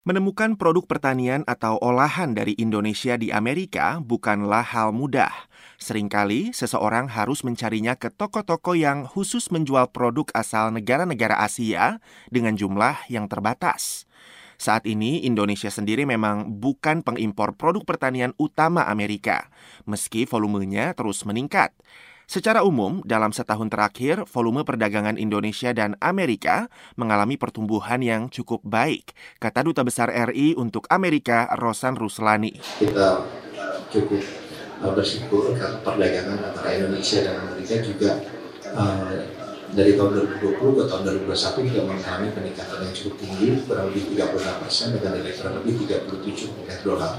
Menemukan produk pertanian atau olahan dari Indonesia di Amerika bukanlah hal mudah. Seringkali seseorang harus mencarinya ke toko-toko yang khusus menjual produk asal negara-negara Asia dengan jumlah yang terbatas. Saat ini, Indonesia sendiri memang bukan pengimpor produk pertanian utama Amerika, meski volumenya terus meningkat. Secara umum, dalam setahun terakhir, volume perdagangan Indonesia dan Amerika mengalami pertumbuhan yang cukup baik, kata Duta Besar RI untuk Amerika, Rosan Ruslani. Kita cukup bersyukur karena perdagangan antara Indonesia dan Amerika juga dari tahun 2020 ke tahun 2021 juga mengalami peningkatan yang cukup tinggi, kurang lebih 36% dengan nilai kurang lebih 37 miliar dolar.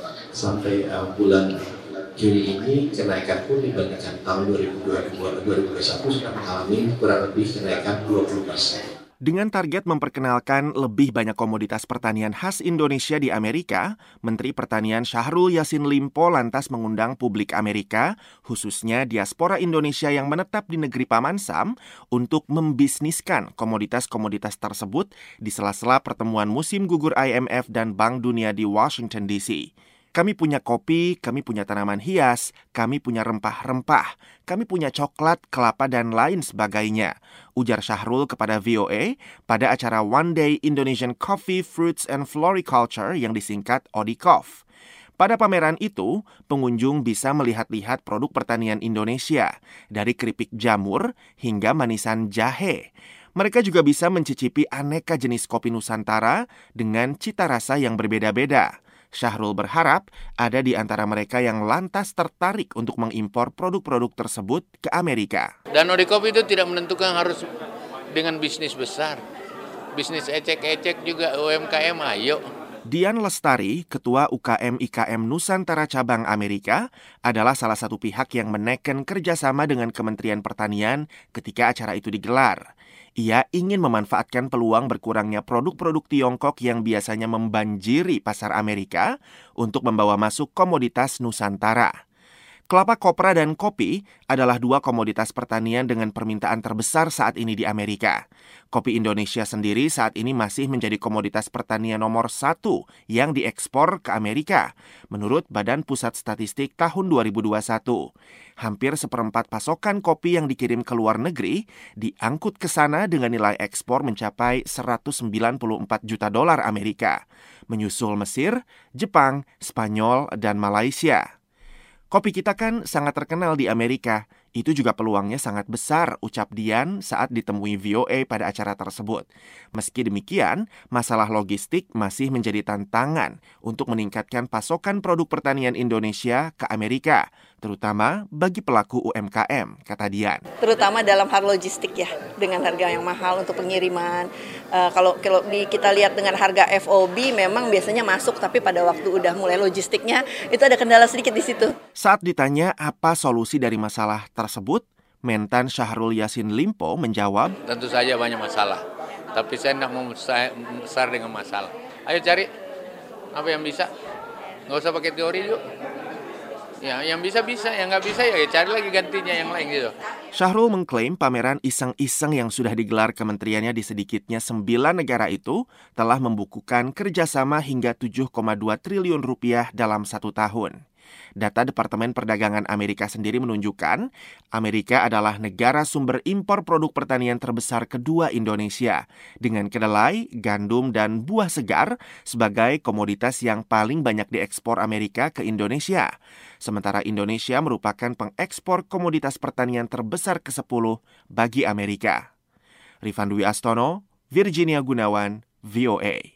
Sampai bulan Juni ini kenaikan pun dibandingkan tahun 2021 sudah mengalami kurang lebih kenaikan 20%. Dengan target memperkenalkan lebih banyak komoditas pertanian khas Indonesia di Amerika, Menteri Pertanian Syahrul Yassin Limpo lantas mengundang publik Amerika, khususnya diaspora Indonesia yang menetap di negeri Paman Sam, untuk membisniskan komoditas-komoditas tersebut di sela-sela pertemuan musim gugur IMF dan Bank Dunia di Washington DC. Kami punya kopi, kami punya tanaman hias, kami punya rempah-rempah, kami punya coklat, kelapa, dan lain sebagainya, ujar Syahrul kepada VOA pada acara One Day Indonesian Coffee, Fruits, and Floriculture yang disingkat ODICOF. Pada pameran itu, pengunjung bisa melihat-lihat produk pertanian Indonesia, dari keripik jamur hingga manisan jahe. Mereka juga bisa mencicipi aneka jenis kopi Nusantara dengan cita rasa yang berbeda-beda. Syahrul berharap ada di antara mereka yang lantas tertarik untuk mengimpor produk-produk tersebut ke Amerika. Dan ODICOF itu tidak menentukan harus dengan bisnis besar. Bisnis ecek-ecek juga UMKM, ayo. Dian Lestari, Ketua UKM IKM Nusantara Cabang Amerika, adalah salah satu pihak yang meneken kerjasama dengan Kementerian Pertanian ketika acara itu digelar. Ia ingin memanfaatkan peluang berkurangnya produk-produk Tiongkok yang biasanya membanjiri pasar Amerika untuk membawa masuk komoditas Nusantara. Kelapa kopra dan kopi adalah dua komoditas pertanian dengan permintaan terbesar saat ini di Amerika. Kopi Indonesia sendiri saat ini masih menjadi komoditas pertanian nomor 1 yang diekspor ke Amerika, menurut Badan Pusat Statistik tahun 2021. Hampir seperempat pasokan kopi yang dikirim ke luar negeri diangkut ke sana dengan nilai ekspor mencapai 194 juta dolar Amerika, menyusul Mesir, Jepang, Spanyol, dan Malaysia. Kopi kita kan sangat terkenal di Amerika, itu juga peluangnya sangat besar, ucap Dian saat ditemui VOA pada acara tersebut. Meski demikian, masalah logistik masih menjadi tantangan untuk meningkatkan pasokan produk pertanian Indonesia ke Amerika, terutama bagi pelaku UMKM, kata Dian. Terutama dalam hal logistik ya, dengan harga yang mahal untuk pengiriman. Kalau kita lihat dengan harga FOB memang biasanya masuk, tapi pada waktu udah mulai logistiknya itu ada kendala sedikit di situ. Saat ditanya apa solusi dari masalah tersebut, Mentan Syahrul Yassin Limpo menjawab, Tentu saja banyak masalah, tapi saya tidak mau besar dengan masalah. Ayo cari apa yang bisa, nggak usah pakai teori yuk. Ya, yang bisa-bisa, yang nggak bisa ya cari lagi gantinya yang lain gitu. Syahrul mengklaim pameran iseng-iseng yang sudah digelar kementeriannya di sedikitnya 9 negara itu telah membukukan kerjasama hingga 7,2 triliun rupiah dalam 1 tahun. Data Departemen Perdagangan Amerika sendiri menunjukkan Amerika adalah negara sumber impor produk pertanian terbesar kedua Indonesia, dengan kedelai, gandum, dan buah segar sebagai komoditas yang paling banyak diekspor Amerika ke Indonesia. Sementara Indonesia merupakan pengekspor komoditas pertanian terbesar ke-10 bagi Amerika. Rifan Dwi Astono, Virginia Gunawan, VOA.